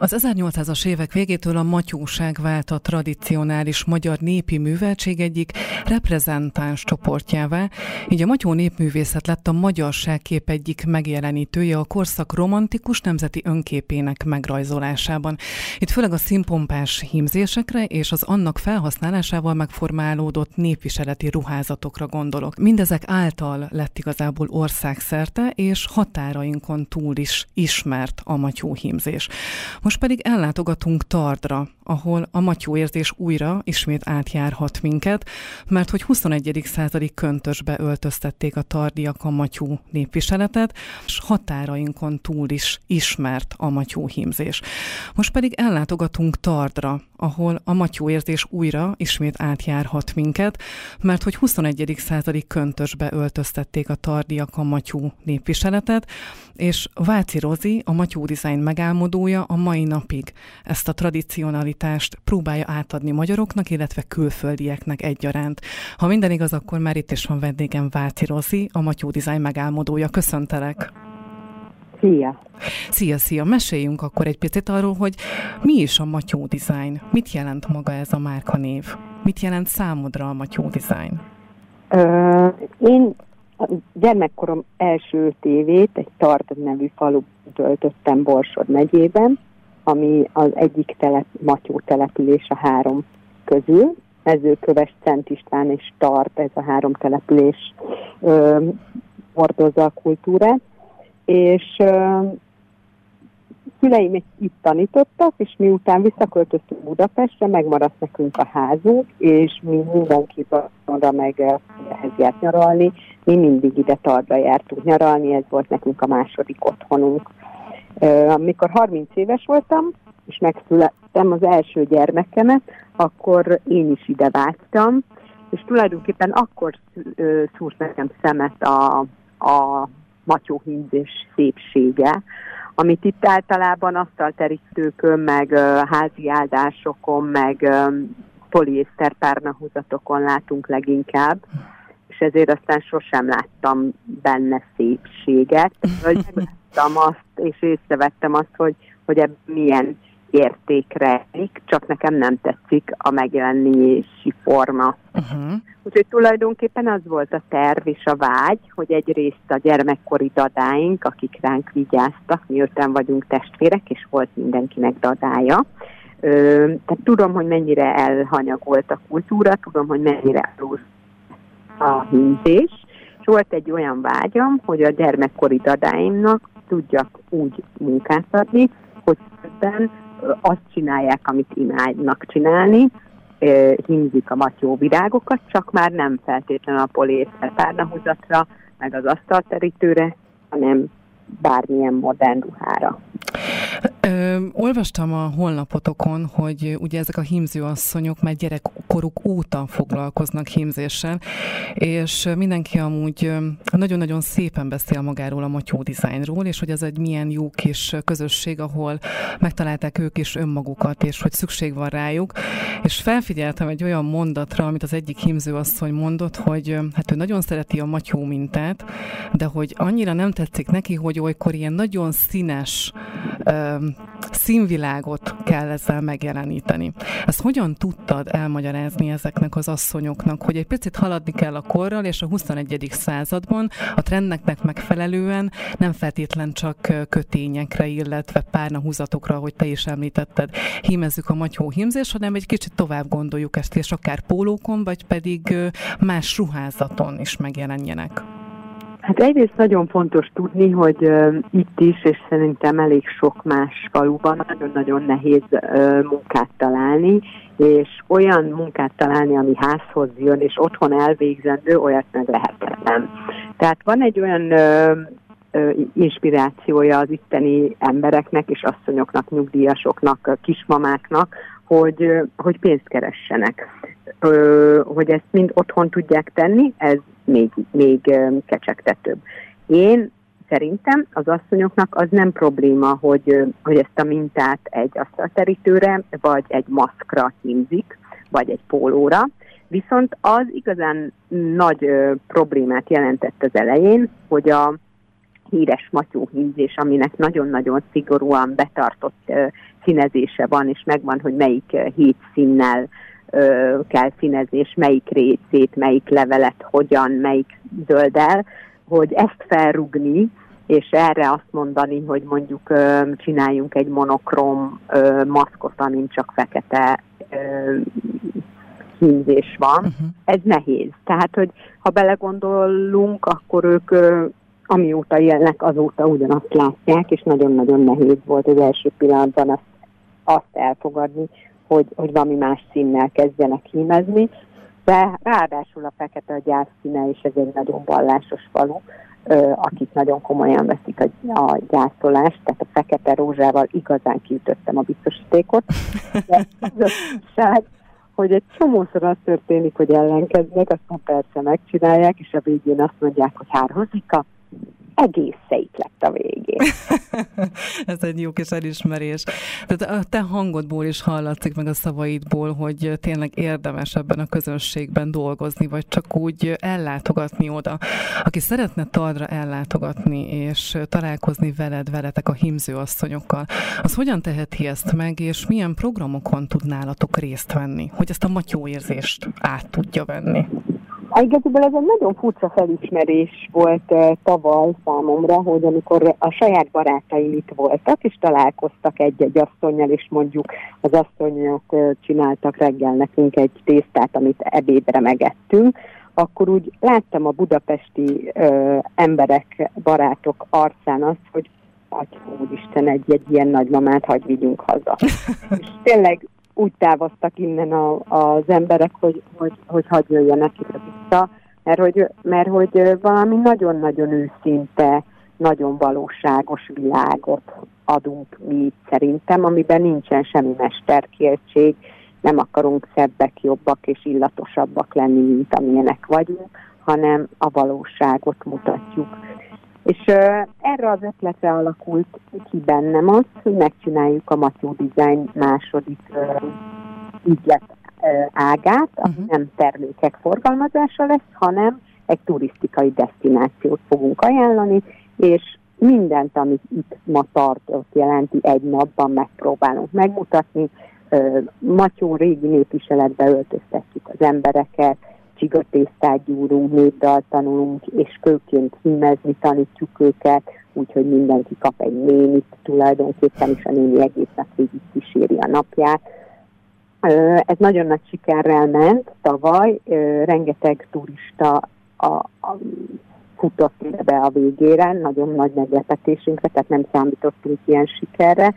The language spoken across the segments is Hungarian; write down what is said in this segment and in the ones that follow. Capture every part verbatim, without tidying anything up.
Az ezernyolcszázas évek végétől a matyóság vált a tradicionális magyar népi műveltség egyik reprezentáns csoportjává, így a matyó népművészet lett a magyarság kép egyik megjelenítője a korszak romantikus nemzeti önképének megrajzolásában. Itt főleg a színpompás hímzésekre és az annak felhasználásával megformálódott népviseleti ruházatokra gondolok. Mindezek által lett igazából országszerte és határainkon túl is ismert a matyóhímzés. Most pedig ellátogatunk Tardra, ahol a matyóérzés újra ismét átjárhat minket, mert hogy huszonegyedik századi köntösbe öltöztették a tardiak a matyó népviseletet, és határainkon túl is ismert a matyóhímzés. Most pedig ellátogatunk Tardra, ahol a matyóérzés újra ismét átjárhat minket, mert hogy huszonegyedik századi köntösbe öltöztették a tardiak a matyó népviseletet, és Váci Rozi, a matyó design megálmodója a mai napig ezt a tradicionalitást próbálja átadni magyaroknak, illetve külföldieknek egyaránt. Ha minden igaz, akkor már itt is van vendégem Váci Rozi, a matyó design megálmodója. Köszöntelek! Szia! Szia, szia! Meséljünk akkor egy picit arról, hogy mi is a matyó design? Mit jelent maga ez a márkanév? Mit jelent számodra a matyó design? Ö, én a gyermekkorom első öt évét egy Tard nevű faluban töltöttem Borsod megyében, ami az egyik telep, matyó település a három közül. Mezőköves, Szent István és Tard, ez a három település ö, hordozza a kultúrát. És uh, szüleim itt tanítottak, és miután visszaköltöztünk Budapestre, megmaradt nekünk a házunk, és mi mindenki oda meg ehhez járt nyaralni, mi mindig ide Tardra jártunk nyaralni, ez volt nekünk a második otthonunk. Uh, amikor harminc éves voltam, és megszülettem az első gyermekemet, akkor én is ide vágytam, és tulajdonképpen akkor uh, szúrt nekem szemet a, a matyóhímzés szépsége, amit itt általában asztalterítőkön, meg uh, házi áldásokon, meg um, poliészter párnahúzatokon látunk leginkább, és ezért aztán sosem láttam benne szépséget. Megláttam azt, és észrevettem azt, hogy, hogy ebben milyen értékre, csak nekem nem tetszik a megjelenési forma. Uh-huh. Úgyhogy tulajdonképpen az volt a terv és a vágy, hogy egyrészt a gyermekkori dadáink, akik ránk vigyáztak, mi öten vagyunk testvérek, és volt mindenkinek dadája. Ö, tehát tudom, hogy mennyire elhanyagolt a kultúra, tudom, hogy mennyire rossz a hímzés, és volt egy olyan vágyam, hogy a gyermekkori dadáimnak tudjak úgy munkát adni, hogy ebben azt csinálják, amit imádnak csinálni, hímzik a matyó virágokat, csak már nem feltétlenül a poliészter párnahúzatra, meg az asztalterítőre, hanem bármilyen modern ruhára. Ö, olvastam a honlapotokon, hogy ugye ezek a hímzőasszonyok már gyerekkoruk óta foglalkoznak hímzéssel, és mindenki amúgy nagyon-nagyon szépen beszél magáról a matyó dizájnról, és hogy ez egy milyen jó kis közösség, ahol megtalálták ők is önmagukat, és hogy szükség van rájuk. És felfigyeltem egy olyan mondatra, amit az egyik hímzőasszony mondott, hogy hát ő nagyon szereti a matyó mintát, de hogy annyira nem tetszik neki, hogy olykor ilyen nagyon színes színvilágot kell ezzel megjeleníteni. Ezt hogyan tudtad elmagyarázni ezeknek az asszonyoknak, hogy egy picit haladni kell a korral, és a huszonegyedik században a trendeknek megfelelően nem feltétlen csak kötényekre, illetve párnahúzatokra, ahogy te is említetted, hímezzük a matyó hímzés, hanem egy kicsit tovább gondoljuk ezt, és akár pólókon, vagy pedig más ruházaton is megjelenjenek. Hát egyrészt nagyon fontos tudni, hogy uh, itt is, és szerintem elég sok más faluban nagyon-nagyon nehéz uh, munkát találni, és olyan munkát találni, ami házhoz jön, és otthon elvégzendő, olyat meg lehetetlen. Tehát van egy olyan uh, uh, inspirációja az itteni embereknek, és asszonyoknak, nyugdíjasoknak, kismamáknak, hogy, uh, hogy pénzt keressenek. Uh, hogy ezt mind otthon tudják tenni, ez még, még um, kecsegtetőbb. Én szerintem az asszonyoknak az nem probléma, hogy, hogy ezt a mintát egy asztalterítőre, vagy egy maszkra hímzik, vagy egy pólóra, viszont az igazán nagy uh, problémát jelentett az elején, hogy a híres matyóhímzés, aminek nagyon-nagyon szigorúan betartott uh, színezése van, és megvan, hogy melyik uh, hét színnel uh, kell színezés, melyik részét, melyik levelet, hogyan, melyik zölddel, hogy ezt felrugni, és erre azt mondani, hogy mondjuk uh, csináljunk egy monokrom uh, maszkot, amin csak fekete uh, hímzés van. Uh-huh. Ez nehéz. Tehát, hogy ha belegondolunk, akkor ők uh, amióta élnek, azóta ugyanazt látják, és nagyon-nagyon nehéz volt az első pillanatban azt, azt elfogadni, hogy, hogy valami más színnel kezdjenek hímezni, de ráadásul a fekete a gyászszíne, és ez egy nagyon vallásos falu, akik nagyon komolyan veszik a, a gyászolást, tehát a fekete rózsával igazán kiütöttem a biztosítékot. De az a igazság, hogy egy csomószor az történik, hogy ellenkeznek, aztán persze megcsinálják, és a végén azt mondják, hogy hárhozika, egész szép lett a végén. Ez egy jó kis elismerés. Tehát a te hangodból is hallatszik, meg a szavaidból, hogy tényleg érdemes ebben a közönségben dolgozni, vagy csak úgy ellátogatni oda. Aki szeretne Taldra ellátogatni, és találkozni veled, veletek a hímzőasszonyokkal, az hogyan teheti ezt meg, és milyen programokon tud nálatok részt venni, hogy ezt a matyóérzést át tudja venni? Igazából ez egy nagyon furcsa felismerés volt uh, tavaly számomra, hogy amikor a saját barátaim itt voltak, és találkoztak egy-egy asszonnyal, és mondjuk az asszonyok uh, csináltak reggel nekünk egy tésztát, amit ebédre megettünk, akkor úgy láttam a budapesti uh, emberek, barátok arcán azt, hogy Atya úristen, egy-egy ilyen nagymamát hagy vigyünk haza. És tényleg úgy távoztak innen a, az emberek, hogy, hogy, hogy hadd jöjjenek ide vissza, mert hogy, mert hogy valami nagyon-nagyon őszinte, nagyon valóságos világot adunk mi itt szerintem, amiben nincsen semmi mesterkéltség, nem akarunk szebbek, jobbak és illatosabbak lenni, mint amilyenek vagyunk, hanem a valóságot mutatjuk. És uh, erre az ötletre alakult ki bennem az, hogy megcsináljuk a Matyó Design második uh, ügylet uh, ágát, ami uh-huh. nem termékek forgalmazása lesz, hanem egy turisztikai desztinációt fogunk ajánlani, és mindent, amit itt ma tartott jelenti, egy napban megpróbálunk megmutatni. Uh, Matyó régi népviseletbe öltöztetjük az embereket, csigatésztát gyúrunk, népdalt tanulunk, és kőként hímezni tanítjuk őket, úgyhogy mindenki kap egy nénit tulajdonképpen, és a néni egész nap végig kíséri a napját. Ez nagyon nagy sikerrel ment tavaly, rengeteg turista a, a futott be a végére, nagyon nagy meglepetésünkre, tehát nem számítottunk ilyen sikerre,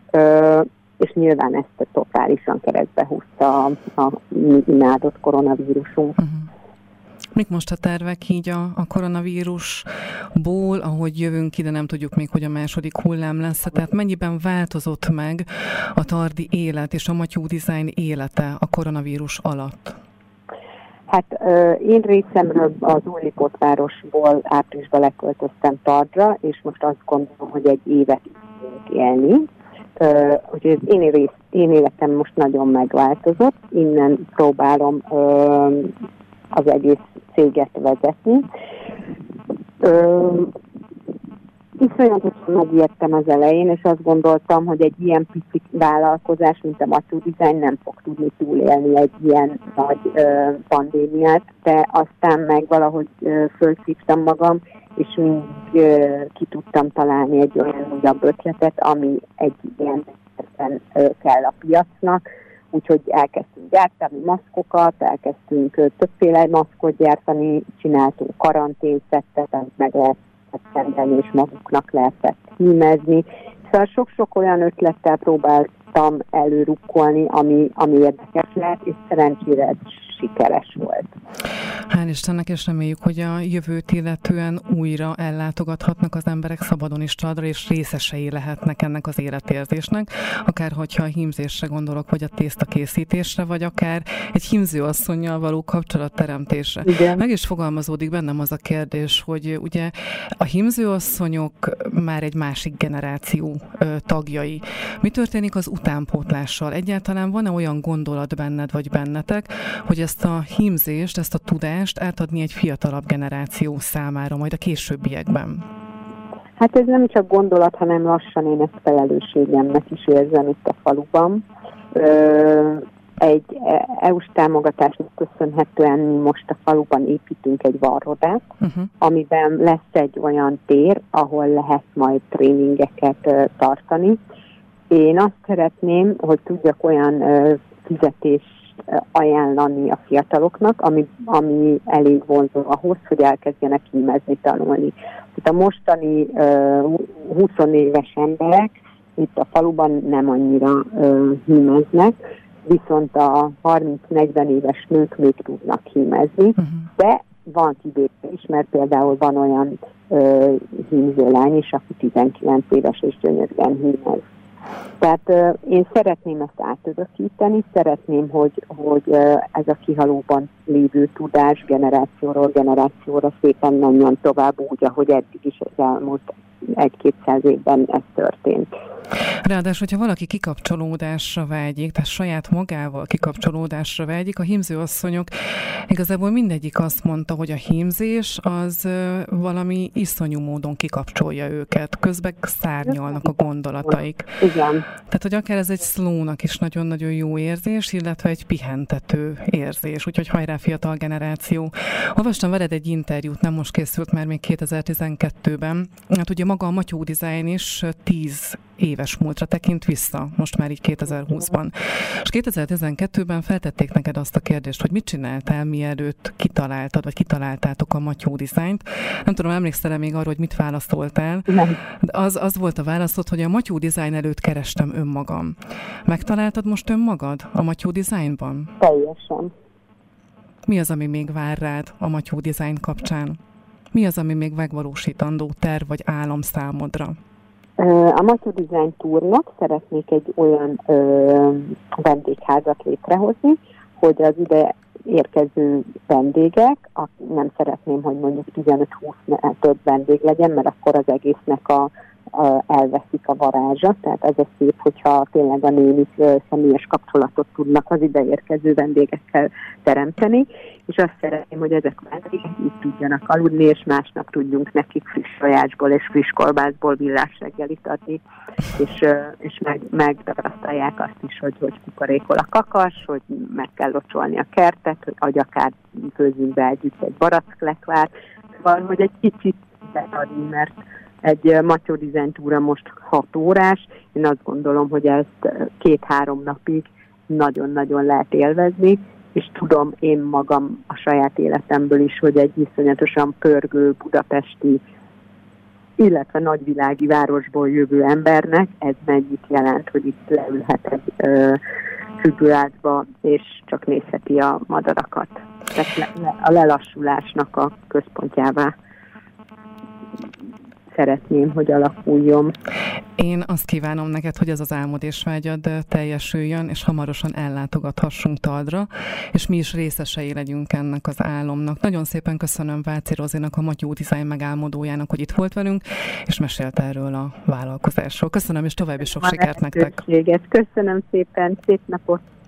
és nyilván ezt totálisan keresztbe húzta a, a mi imádott koronavírusunk. Uh-huh. Mik most a tervek így a, a koronavírusból, ahogy jövünk ide, nem tudjuk még, hogy a második hullám lesz, tehát mennyiben változott meg a tardi élet és a Matyó Design élete a koronavírus alatt? Hát én részemről az Újlipótvárosból áprilisban leköltöztem Tardra, és most azt gondolom, hogy egy évet fogunk élni. Uh, úgyhogy az én, rész, én életem most nagyon megváltozott, innen próbálom uh, az egész céget vezetni. Uh, Iszonyatosan megijedtem az elején, és azt gondoltam, hogy egy ilyen pici vállalkozás, mint a Matyó Design nem fog tudni túlélni egy ilyen nagy uh, pandémiát, de aztán meg valahogy uh, fölszívtam magam, és mindig uh, ki tudtam találni egy olyan újabb ötletet, ami egy ilyen uh, kell a piacnak, úgyhogy elkezdtünk gyártani maszkokat, elkezdtünk uh, többféle maszkot gyártani, csináltunk karanténszettet, amit meg lehetett rendelni, és maguknak lehetett hímezni. Szóval sok-sok olyan ötlettel próbáltam előrukkolni, ami, ami érdekes lehet, és szerencsére ez sikeres volt. Hál' Istennek, és reméljük, hogy a jövőt illetően újra ellátogathatnak az emberek szabadon is Taldra, és részesei lehetnek ennek az életérzésnek, akár hogyha a hímzésre gondolok, vagy a tészta készítésre, vagy akár egy hímzőasszonnyal való kapcsolatteremtésre. Igen. Meg is fogalmazódik bennem az a kérdés, hogy ugye a hímzőasszonyok már egy másik generáció ö, tagjai. Mi történik az utánpótlással? Egyáltalán van-e olyan gondolat benned, vagy bennetek, hogy ezt a hímzést, ezt a tudást átadni egy fiatalabb generáció számára, majd a későbbiekben? Hát ez nem csak gondolat, hanem lassan én ezt felelősségemnek is érzem itt a faluban. Ö, egy é u-s támogatásnak köszönhetően mi most a faluban építünk egy varrodát, uh-huh. amiben lesz egy olyan tér, ahol lehet majd tréningeket uh, tartani. Én azt szeretném, hogy tudjak olyan uh, fizetést uh, ajánlani a fiataloknak, ami, ami elég vonzó ahhoz, hogy elkezdjenek hímezni, tanulni. Itt a mostani uh, húsz éves emberek itt a faluban nem annyira uh, hímeznek, viszont a harminc-negyven éves nők még tudnak hímezni, uh-huh. de van kivétel is, mert például van olyan uh, hímző lány is, aki tizenkilenc éves és gyönyörűen hímez. Tehát uh, én szeretném ezt átörökíteni, szeretném, hogy, hogy uh, ez a kihalóban lévő tudás generációról generációra szépen menjen tovább úgy, ahogy eddig is az elmúlt egy-kétszáz évben ez történt. Ráadásul, hogyha valaki kikapcsolódásra vágyik, tehát saját magával kikapcsolódásra vágyik, a hímzőasszonyok igazából mindegyik azt mondta, hogy a hímzés az valami iszonyú módon kikapcsolja őket, közben szárnyalnak a gondolataik. Igen. Tehát, hogy akár ez egy szlónak is nagyon-nagyon jó érzés, illetve egy pihentető érzés, úgyhogy hajrá fiatal generáció. Olvastam veled egy interjút, nem most készült már még kétezer-tizenkettőben. Hát ugye maga a Matyó Design is tíz éves múltra tekint vissza, most már így kétezer-húszban. És kétezer-tizenkettőben feltették neked azt a kérdést, hogy mit csináltál, mielőtt kitaláltad, vagy kitaláltátok a Matyó Designt. Nem tudom, emlékszel-e még arra, hogy mit válaszoltál? Nem. De az, az volt a válaszod, hogy a Matyó Design előtt kerestem önmagam. Megtaláltad most önmagad a Matyó Designban? Teljesen. Mi az, ami még vár rád a Matyó Design kapcsán? Mi az, ami még megvalósítandó terv vagy álom számodra? A Matyó Design Tournak szeretnék egy olyan ö, vendégházat létrehozni, hogy az ide érkező vendégek, a, nem szeretném, hogy mondjuk tizenöt-húsz több vendég legyen, mert akkor az egésznek a, a, elveszik a varázsa, tehát ez a szép, hogyha tényleg a nénik személyes kapcsolatot tudnak az ide érkező vendégekkel teremteni, és azt szeretném, hogy ezek a vendégek így tudjanak aludni, és másnap tudjunk nekik friss sajácsból és friss kolbászból villás reggelit adni, és, és meg, megdagasztalják azt is, hogy, hogy kukorékol a kakas, hogy meg kell locsolni a kertet, hogy vagy akár főzzünk be együtt egy baracklekvár, valahogy egy kicsit beadni, mert egy Matyó Design túra most hat órás, én azt gondolom, hogy ezt két-három napig nagyon-nagyon lehet élvezni, és tudom én magam a saját életemből is, hogy egy iszonyatosan pörgő budapesti, illetve nagyvilági városból jövő embernek ez mennyit jelent, hogy itt leülhet egy ö, függőágyba, és csak nézheti a madarakat. Tehát le, a lelassulásnak a központjává szeretném, hogy alakuljon. Én azt kívánom neked, hogy ez az álmod és vágyad teljesüljön, és hamarosan ellátogathassunk Taldra, és mi is részesei legyünk ennek az álomnak. Nagyon szépen köszönöm Váci Rozinak, a Matyó Design megálmodójának, hogy itt volt velünk, és mesélt erről a vállalkozásról. Köszönöm, és további sok sikert nektek. Köszönöm szépen, szép napot!